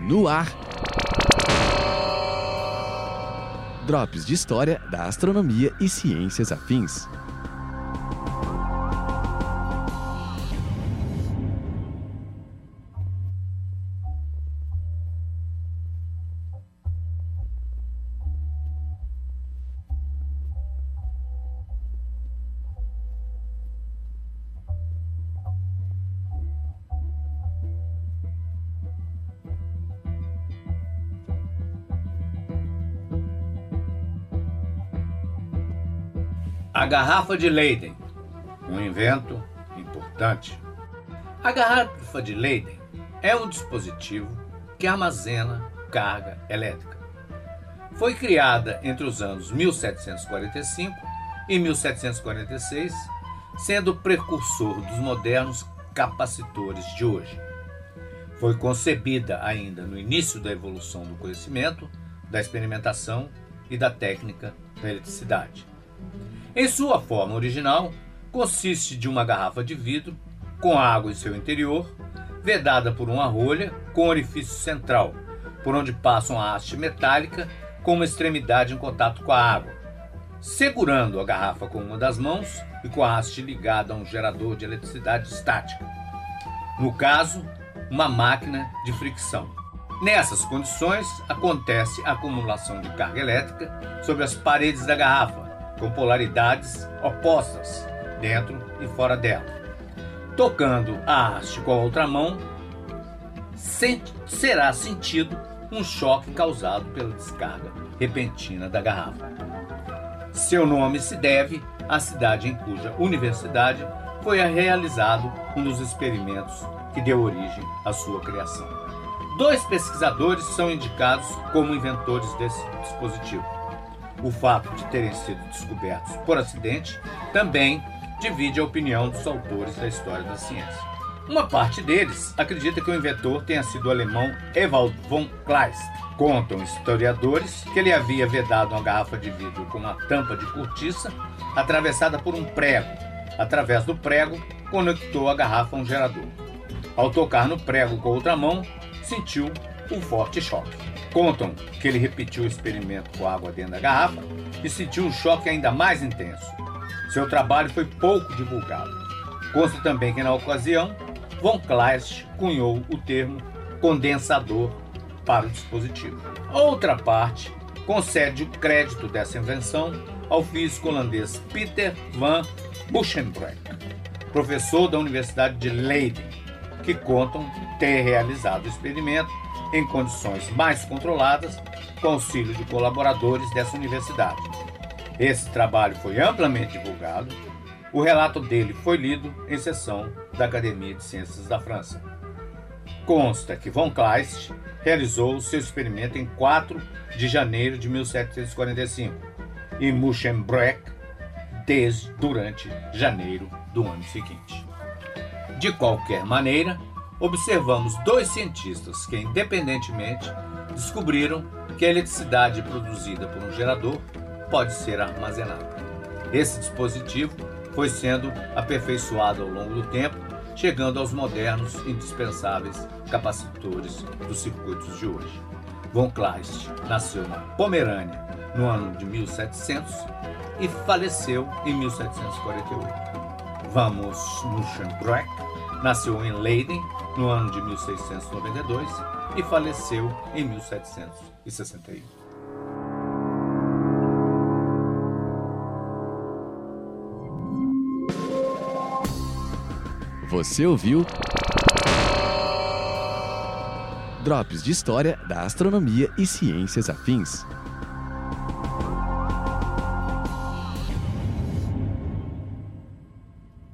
No ar, Drops de História da Astronomia e Ciências Afins. A garrafa de Leyden, um invento importante. A garrafa de Leyden é um dispositivo que armazena carga elétrica. Foi criada entre os anos 1745 e 1746, sendo precursor dos modernos capacitores de hoje. Foi concebida ainda no início da evolução do conhecimento, da experimentação e da técnica da eletricidade. Em sua forma original, consiste de uma garrafa de vidro com água em seu interior, vedada por uma rolha com orifício central, por onde passa uma haste metálica com uma extremidade em contato com a água, segurando a garrafa com uma das mãos e com a haste ligada a um gerador de eletricidade estática. No caso, uma máquina de fricção. Nessas condições, acontece a acumulação de carga elétrica sobre as paredes da garrafa, com polaridades opostas, dentro e fora dela. Tocando a haste com a outra mão, será sentido um choque causado pela descarga repentina da garrafa. Seu nome se deve à cidade em cuja universidade foi realizado um dos experimentos que deu origem à sua criação. 2 pesquisadores são indicados como inventores desse dispositivo. O fato de terem sido descobertos por acidente também divide a opinião dos autores da história da ciência. Uma parte deles acredita que o inventor tenha sido o alemão Ewald von Kleist. Contam historiadores que ele havia vedado uma garrafa de vidro com uma tampa de cortiça atravessada por um prego. Através do prego, conectou a garrafa a um gerador. Ao tocar no prego com a outra mão, sentiu um forte choque. Contam que ele repetiu o experimento com água dentro da garrafa e sentiu um choque ainda mais intenso. Seu trabalho foi pouco divulgado. Consta também que, na ocasião, von Kleist cunhou o termo condensador para o dispositivo. Outra parte concede o crédito dessa invenção ao físico holandês Peter van Buschenbroek, professor da Universidade de Leiden, que contam ter realizado o experimento em condições mais controladas, com auxílio de colaboradores dessa universidade. Esse trabalho foi amplamente divulgado. O relato dele foi lido em sessão da Academia de Ciências da França. Consta que von Kleist realizou o seu experimento em 4 de janeiro de 1745 e Buschenbroek durante janeiro do ano seguinte. De qualquer maneira, observamos 2 cientistas que, independentemente, descobriram que a eletricidade produzida por um gerador pode ser armazenada. Esse dispositivo foi sendo aperfeiçoado ao longo do tempo, chegando aos modernos e indispensáveis capacitores dos circuitos de hoje. Von Kleist nasceu na Pomerânia no ano de 1700 e faleceu em 1748. Van Buschenbroek nasceu em Leiden no ano de 1692 e faleceu em 1761. Você ouviu Drops de História da Astronomia e Ciências Afins.